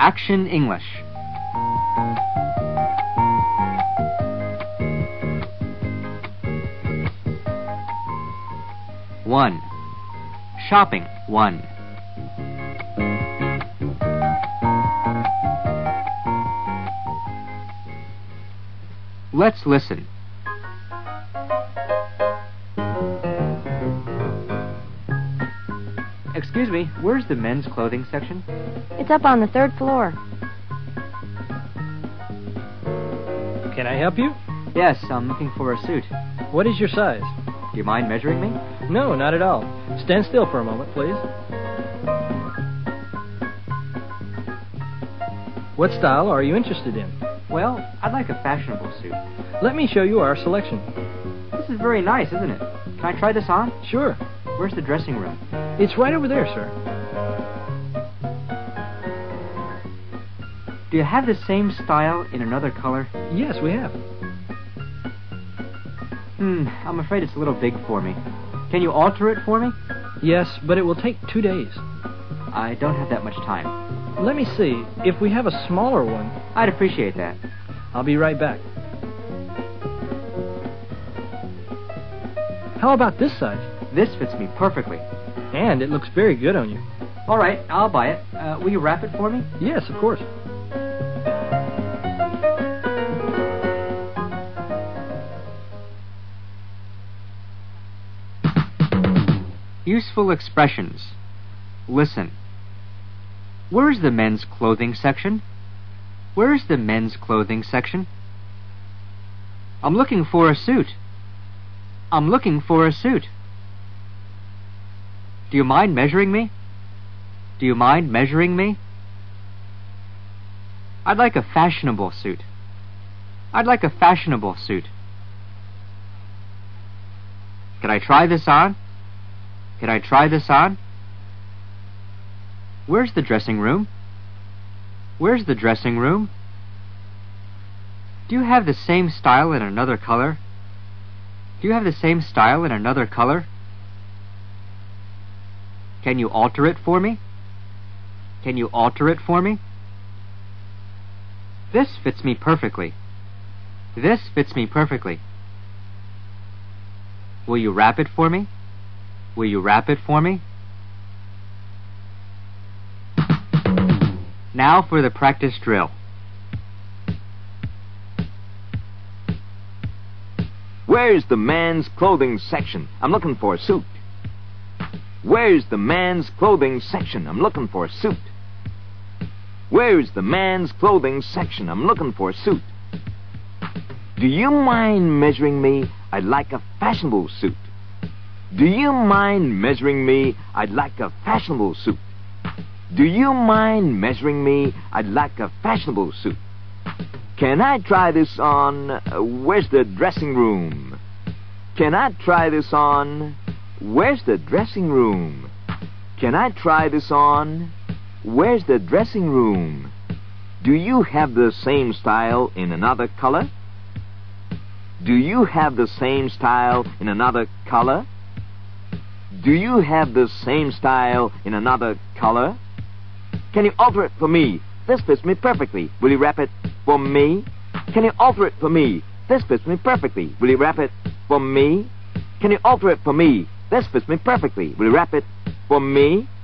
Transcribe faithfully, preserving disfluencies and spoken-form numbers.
Action English. One. Shopping. One. Let's listen. Excuse me, where's the men's clothing section? It's up on the third floor. Can I help you? Yes, I'm looking for a suit. What is your size? Do you mind measuring me? No, not at all. Stand still for a moment, please. What style are you interested in? Well, I'd like a fashionable suit. Let me show you our selection. This is very nice, isn't it? Can I try this on? Sure. Where's the dressing room? It's right over there, sir. Do you have the same style in another color? Yes, we have. Hmm, I'm afraid it's a little big for me. Can you alter it for me? Yes, but it will take two days. I don't have that much time. Let me see. If we have a smaller one... I'd appreciate that. I'll be right back. How about this size? This fits me perfectly. And it looks very good on you. All right, I'll buy it. Uh, will you wrap it for me? Yes, of course. Useful expressions. Listen. Where's the men's clothing section? Where's the men's clothing section? I'm looking for a suit. I'm looking for a suit. Do you mind measuring me? Do you mind measuring me? I'd like a fashionable suit. I'd like a fashionable suit. Can I try this on? Can I try this on? Where's the dressing room? Where's the dressing room? Do you have the same style in another color? Do you have the same style in another color? Can you alter it for me? Can you alter it for me? This fits me perfectly. This fits me perfectly. Will you wrap it for me? Will you wrap it for me? Now for the practice drill. Where's the man's clothing section? I'm looking for a suit. Where's the man's clothing section? I'm looking for a suit. Where's the man's clothing section? I'm looking for a suit. Do you mind measuring me? I'd like a fashionable suit. Do you mind measuring me? I'd like a fashionable suit. Do you mind measuring me? I'd like a fashionable suit. Can I try this on? Uh, where's the dressing room? Can I try this on? Where's the dressing room? Can I try this on? Where's the dressing room? Do you have the same style in another color? Do you have the same style in another color? Do you have the same style in another color? Can you alter it for me? This fits me perfectly. Will you wrap it for me? Can you alter it for me? This fits me perfectly. Will you wrap it for me? Can you alter it for me? This fits me perfectly. Will you wrap it for me?